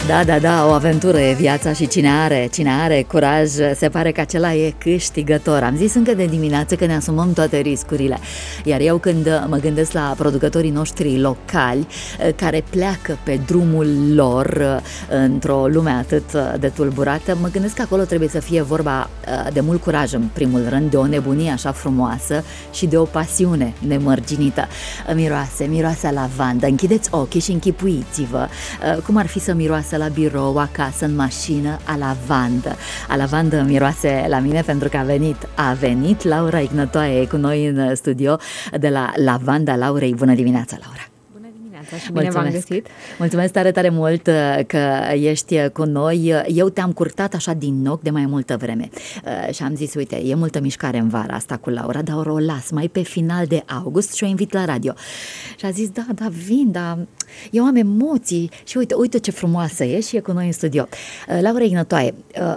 Da, o aventură e viața și cine are curaj, se pare că acela e câștigător. Am zis încă de dimineață că ne asumăm toate riscurile. Iar eu când mă gândesc la producătorii noștri locali care pleacă pe drumul lor într-o lume atât de tulburată, mă gândesc că acolo trebuie să fie vorba de mult curaj în primul rând, de o nebunie așa frumoasă și de o pasiune nemărginită. Miroase a lavandă. Închideți ochii și închipuiți-vă cum ar fi să miroase la birou, acasă, în mașină, a lavandă. A lavandă miroase la mine pentru că a venit Laura Ignătoaie cu noi în studio de la Lavanda Laurei. Bună dimineața, Laura! Bună dimineața și bine v-am găsit! Mulțumesc tare mult că ești cu noi. Eu te-am curtat așa din ochi de mai multă vreme și am zis, uite, e multă mișcare în vara asta cu Laura, dar o las mai pe final de august și o invit la radio. Și a zis, da, vin, dar eu am emoții și uite ce frumoasă e și e cu noi în studio. Laura Ignătoaie,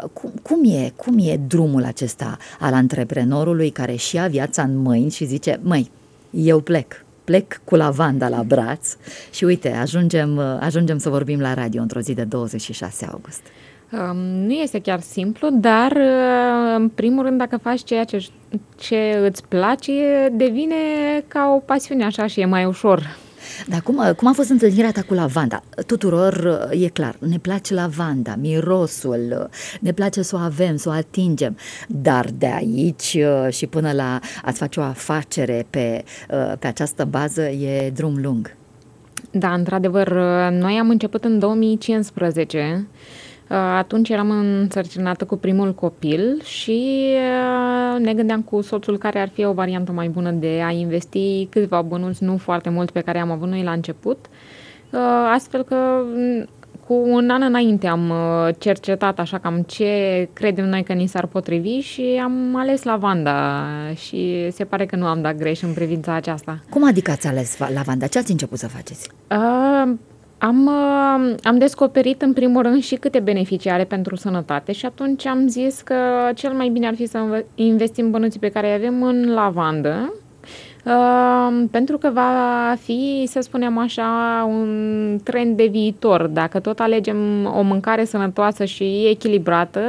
cum e drumul acesta al antreprenorului care și ia viața în mâini și zice, măi, eu plec cu lavanda la braț și uite, ajungem să vorbim la radio într-o zi de 26 august. Nu este chiar simplu, dar în primul rând dacă faci ceea ce îți place, devine ca o pasiune așa și e mai ușor. Dar cum a fost întâlnirea ta cu lavanda? Tuturor e clar, ne place lavanda, mirosul, ne place să o avem, să o atingem, dar de aici și până la a-ți face o afacere pe această bază e drum lung. Da, într-adevăr, noi am început în 2015. Atunci eram însărcinată cu primul copil și ne gândeam cu soțul care ar fi o variantă mai bună de a investi câțiva bănuți, nu foarte mult, pe care am avut noi la început. Astfel că cu un an înainte am cercetat așa cam ce credem noi că ni s-ar potrivi și am ales lavanda și se pare că nu am dat greș în privința aceasta. Cum adică ați ales lavanda? Ce ați început să faceți? Am descoperit în primul rând și câte beneficii are pentru sănătate și atunci am zis că cel mai bine ar fi să investim bănuții pe care îi avem în lavandă, pentru că va fi, să spunem așa, un trend de viitor. Dacă tot alegem o mâncare sănătoasă și echilibrată,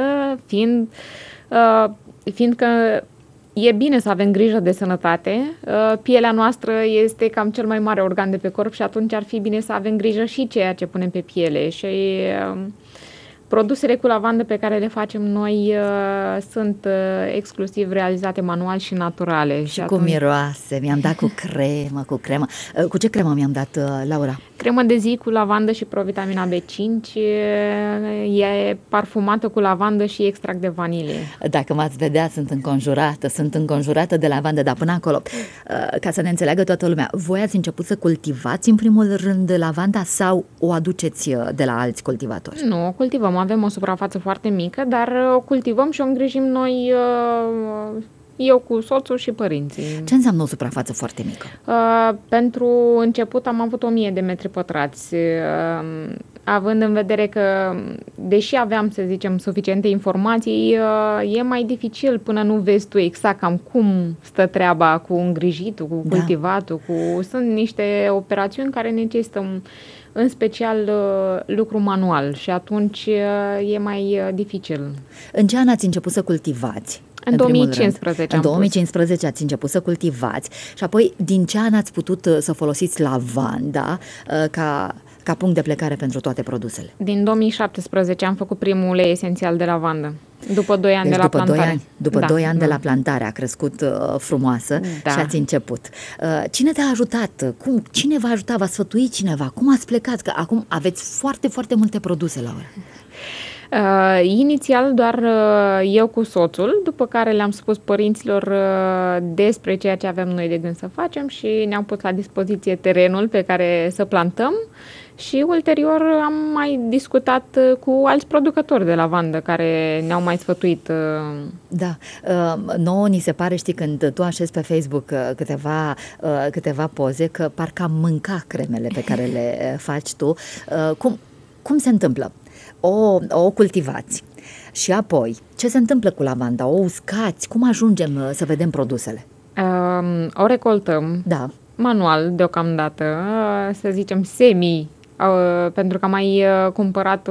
fiindcă e bine să avem grijă de sănătate, pielea noastră este cam cel mai mare organ de pe corp și atunci ar fi bine să avem grijă și ceea ce punem pe piele și produsele cu lavandă pe care le facem noi sunt exclusiv realizate manual și naturale. Și cu miroase, mi-am dat cu cremă. Cu ce cremă mi-am dat, Laura? Cremă de zi cu lavandă și provitamina B5, e parfumată cu lavandă și extract de vanilie. Dacă m-ați vedea, sunt înconjurată de lavandă, dar până acolo, ca să ne înțeleagă toată lumea, voi ați început să cultivați în primul rând lavanda sau o aduceți de la alți cultivatori? Nu, o cultivăm, avem o suprafață foarte mică, dar o cultivăm și o îngrijim noi, eu cu soțul și părinții. Ce înseamnă o suprafață foarte mică? Pentru început am avut 1000 de metri pătrați, având în vedere că, deși aveam, să zicem, suficiente informații, e mai dificil până nu vezi tu exact cam cum stă treaba cu îngrijitul, cu cultivatul, sunt niște operațiuni care necesită în special lucru manual și atunci e mai dificil. În ce an ați început să cultivați? În 2015. În 2015 ați început să cultivați și apoi din ce an ați putut să folosiți lavanda ca punct de plecare pentru toate produsele? Din 2017 am făcut primul ulei esențial de lavandă. După 2 ani de la plantare. După 2 ani de la plantare a crescut frumoasă și ați început. Cine te-a ajutat? Cine v-a ajutat? V-a sfătuit cineva? Cum ați plecat? Că acum aveți foarte multe produse, Laura. Inițial doar eu cu soțul, după care le-am spus părinților despre ceea ce avem noi de gând să facem și ne-am pus la dispoziție terenul pe care să plantăm și ulterior am mai discutat cu alți producători de lavandă care ne-au mai sfătuit. Da, nouă ni se pare, știi, când tu așezi pe Facebook câteva poze, că parcă am mâncat cremele pe care le faci tu. Cum se întâmplă? O cultivați și apoi ce se întâmplă cu lavanda? O uscați? Cum ajungem să vedem produsele? O recoltăm manual deocamdată, să zicem pentru că am mai cumpărat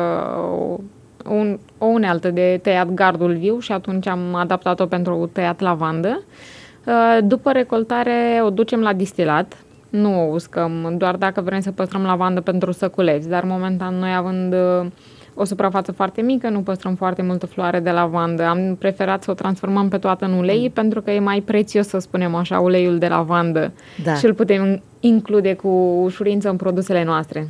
o unealtă de tăiat gardul viu și atunci am adaptat-o pentru tăiat lavandă. După recoltare o ducem la distilat, nu o uscăm, doar dacă vrem să păstrăm lavandă pentru săculeți, dar momentan noi având o suprafață foarte mică, nu păstrăm foarte multă floare de lavandă. Am preferat să o transformăm pe toată în ulei pentru că e mai prețios, să spunem așa, uleiul de lavandă și îl putem include cu ușurință în produsele noastre.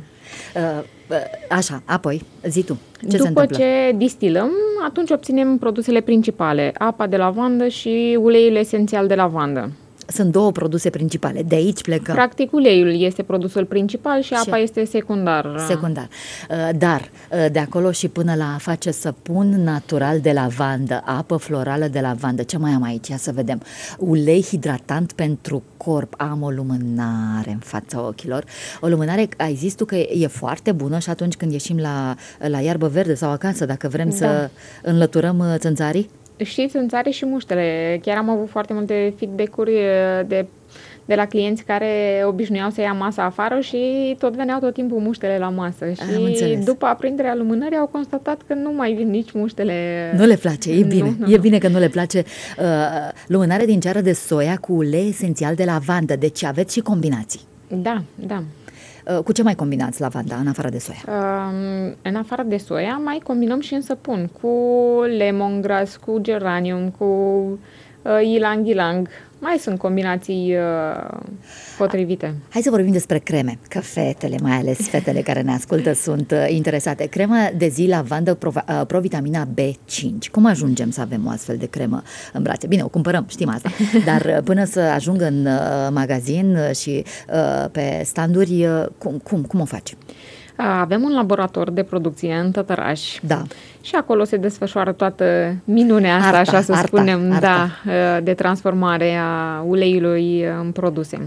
Așa, apoi, zi tu, După ce distilăm, atunci obținem produsele principale, apa de lavandă și uleiul esențial de lavandă. Sunt două produse principale, de aici plecăm. Practic, uleiul este produsul principal și apa este secundar. Secundar. Dar de acolo și până la a face săpun natural de lavandă, apă florală de lavandă, ce mai am aici? Ia să vedem. Ulei hidratant pentru corp. Am o lumânare în fața ochilor. O lumânare, ai zis tu că e foarte bună și atunci când ieșim la iarbă verde sau acasă, dacă vrem să înlăturăm țânțarii? Și țânțare și muștele. Chiar am avut foarte multe feedback-uri de la clienți care obișnuiau să ia masa afară și tot veneau tot timpul muștele la masă. Și după aprinderea lumânării au constatat că nu mai vin nici muștele. Nu le place, e bine. E bine că nu le place. Lumânare din ceară de soia cu ulei esențial de lavandă. Deci aveți și combinații. Da, da. Cu ce mai combinați lavanda în afară de soia? În afară de soia mai combinăm și în săpun cu lemongrass, cu geranium, cu ylang ylang. Mai sunt combinații potrivite. Hai să vorbim despre creme, că fetele, mai ales fetele care ne ascultă, sunt interesate. Crema de zi lavandă provitamina B5. Cum ajungem să avem o astfel de cremă în brațe? Bine, o cumpărăm, știm asta, dar până să ajungă în magazin și pe standuri, cum o faci? Avem un laborator de producție în Tătăraș. Da. Și acolo se desfășoară toată minunea asta, așa să spunem, de transformare a uleiului în produse.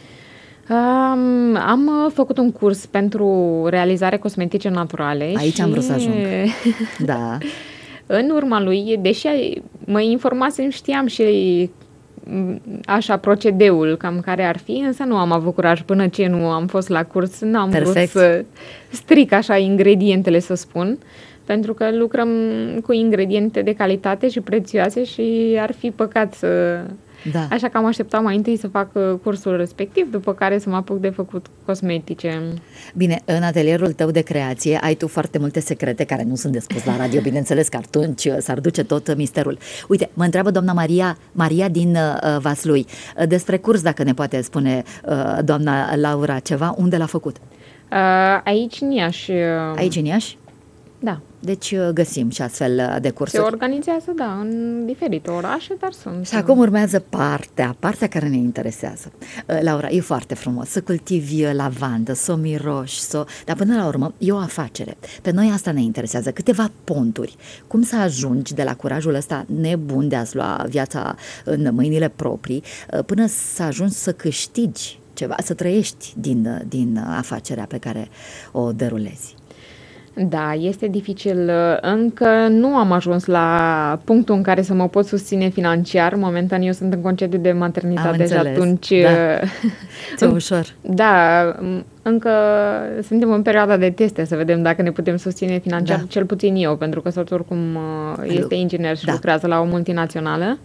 Am făcut un curs pentru realizare cosmetice naturale. Aici am vrut să ajung. Da. În urma lui, deși mă informasem, știam și așa procedeul cam care ar fi, însă nu am avut curaj până ce nu am fost la curs, n-am vrut să stric așa ingredientele, să spun, pentru că lucrăm cu ingrediente de calitate și prețioase și ar fi păcat să... Da. Așa că am așteptat mai întâi să fac cursul respectiv, după care să mă apuc de făcut cosmetice. Bine, în atelierul tău de creație ai tu foarte multe secrete care nu sunt de spus la radio, bineînțeles că atunci s-ar duce tot misterul. Uite, mă întreabă doamna Maria din Vaslui despre curs, dacă ne poate spune doamna Laura ceva, unde l-a făcut? Aici în Iași. Aici în Iași? Da. Deci găsim și astfel de cursuri. Se organizează, da, în diferite orașe, dar sunt. Și acum urmează partea care ne interesează. Laura, e foarte frumos să cultivi lavandă, să o miroși, dar până la urmă e o afacere. Pe noi asta ne interesează, câteva ponturi. Cum să ajungi de la curajul ăsta nebun de a-ți lua viața în mâinile proprii, până să ajungi să câștigi ceva, să trăiești din afacerea pe care o derulezi. Da, este dificil. Încă nu am ajuns la punctul în care să mă pot susține financiar. Momentan eu sunt în concediu de maternitate și atunci... Da. Ți-e ușor. Da, încă suntem în perioada de teste să vedem dacă ne putem susține financiar, cel puțin eu, pentru că soțul oricum este inginer și lucrează la o multinațională.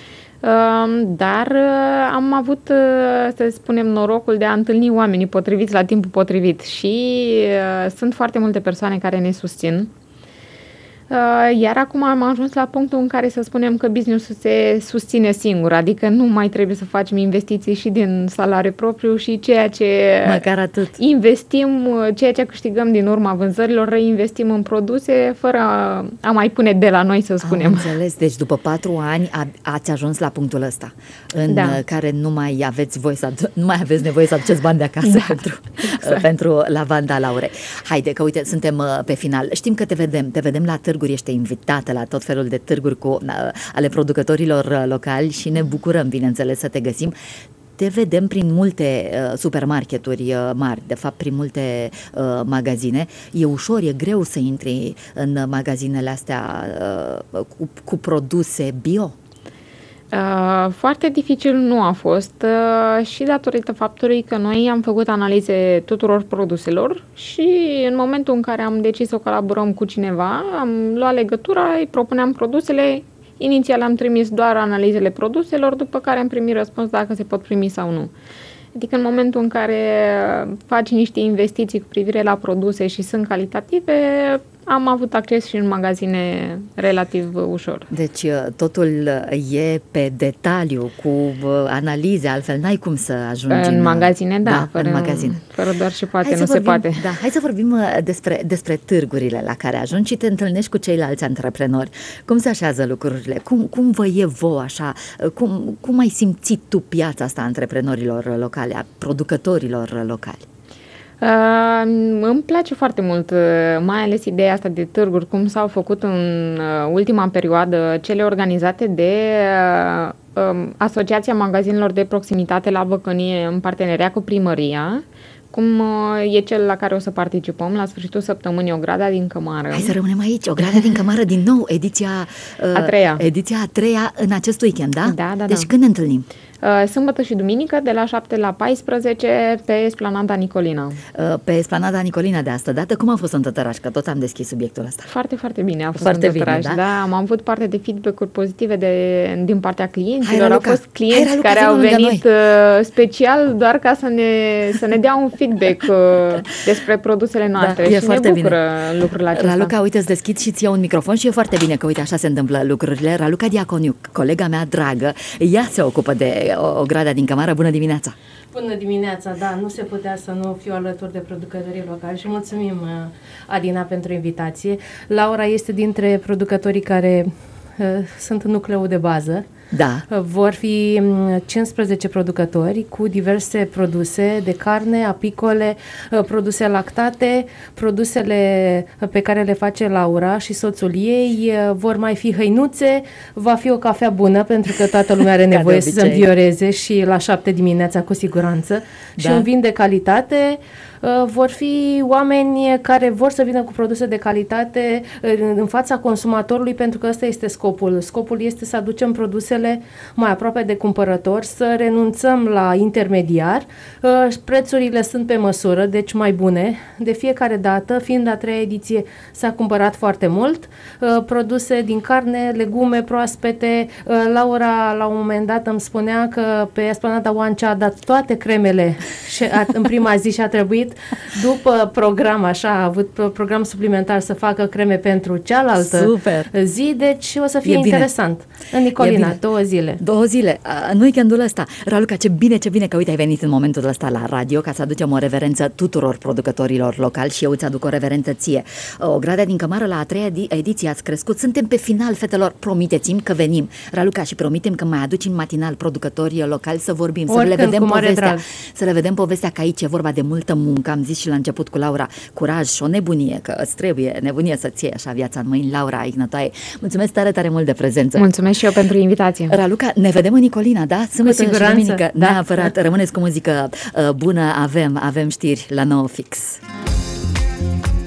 Dar am avut, să spunem, norocul de a întâlni oamenii potriviți la timpul potrivit și sunt foarte multe persoane care ne susțin. Iar acum am ajuns la punctul în care să spunem că business-ul se susține singur, adică nu mai trebuie să facem investiții și din salariu propriu și ceea ce măcar atât investim, ceea ce câștigăm din urma vânzărilor, reinvestim în produse fără a mai pune de la noi, să spunem. Am înțeles, deci după 4 ani ați ajuns la punctul ăsta în care nu mai aveți nevoie să aduceți bani de acasă pentru lavanda Laurei. Haide că uite, suntem pe final. Știm că te vedem la târguri, ești invitată la tot felul de târguri ale producătorilor locali și ne bucurăm, bineînțeles, să te găsim. Te vedem prin multe supermarketuri mari, de fapt prin multe magazine. E ușor, e greu să intri în magazinele astea cu produse bio? Foarte dificil nu a fost și datorită faptului că noi am făcut analize tuturor produselor și în momentul în care am decis să colaborăm cu cineva, am luat legătura, îi propuneam produsele, inițial am trimis doar analizele produselor, după care am primit răspuns dacă se pot primi sau nu. Adică în momentul în care faci niște investiții cu privire la produse și sunt calitative, am avut acces și în magazine relativ ușor. Deci totul e pe detaliu, cu analize, altfel n-ai cum să ajungi în magazine, în magazine. Fără doar și poate, nu se poate. Da, hai să vorbim despre târgurile la care ajungi și te întâlnești cu ceilalți antreprenori. Cum se așează lucrurile? Cum vă e vouă așa? Cum ai simțit tu piața asta a antreprenorilor locale, a producătorilor locali? Îmi place foarte mult, mai ales ideea asta de târguri, cum s-au făcut în ultima perioadă cele organizate de Asociația Magazinelor de Proximitate la Băcănie în parteneria cu primăria, cum e cel la care o să participăm la sfârșitul săptămânii, Ograda din Cămară. Hai să rămânem aici, Ograda din Cămară din nou, ediția a treia în acest weekend, da? Da. Deci când ne întâlnim? Sâmbătă și duminică de la 7 la 14 pe Esplanada Nicolina. Pe Esplanada Nicolina de asta dată, cum a fost în Tătăraș? Că tot am deschis subiectul ăsta. Foarte, foarte bine a fost foarte în Tătăraș, bine, da? Am avut parte de feedback-uri pozitive din partea clienților. Au fost clienți care au venit special doar ca să ne dea un feedback despre produsele noastre. Da, și e foarte ne bucură lucrurile acestea. Raluca, uite, îți deschid și ție un microfon și e foarte bine că, uite, așa se întâmplă lucrurile. Raluca Diaconiu, colega mea dragă, ea se ocupă de Ograda din Cămară. Bună dimineața! Bună dimineața, da, nu se putea să nu fiu alături de producătorii locali și mulțumim, Adina, pentru invitație. Laura este dintre producătorii care sunt nucleul de bază. Da. Vor fi 15 producători cu diverse produse de carne, apicole, produse lactate, produsele pe care le face Laura și soțul ei, vor mai fi hăinuțe, va fi o cafea bună pentru că toată lumea are nevoie să se învioreze și la 7 dimineața cu siguranță și un vin de calitate. Vor fi oameni care vor să vină cu produse de calitate în fața consumatorului, pentru că ăsta este scopul. Scopul este să aducem produsele mai aproape de cumpărător, să renunțăm la intermediar. Prețurile sunt pe măsură, deci mai bune. De fiecare dată, fiind a treia ediție, s-a cumpărat foarte mult. Produse din carne, legume proaspete. Laura, la un moment dat, îmi spunea că pe Esplanada Oancea a dat toate cremele și în prima zi și a trebuit după program, așa, a avut program suplimentar să facă creme pentru cealaltă zi, deci o să fie interesant. În Nicolina, 2 zile. 2 zile, în weekendul ăsta. Raluca, ce bine că, uite, ai venit în momentul ăsta la radio ca să aducem o reverență tuturor producătorilor locali și eu îți aduc o reverență ție. Ograda din Cămară, la a treia ediție ați crescut, suntem pe final, fetelor, promiteți-mi că venim. Raluca, și promitem că mai aduci în matinal producătorii locali să vorbim, să le vedem povestea, să le vedem povestea, că aici e vorba de multă muncă. Am zis și la început cu Laura, curaj și o nebunie, că îți trebuie nebunie să-ți iei așa viața în mâini. Laura Ignătoaie, mulțumesc tare, tare mult de prezență. Mulțumesc și eu pentru invitație. Raluca, ne vedem în Nicolina, da? Sâmbătă și duminică. Neapărat, rămâneți cu muzică bună, avem știri la 9 fix.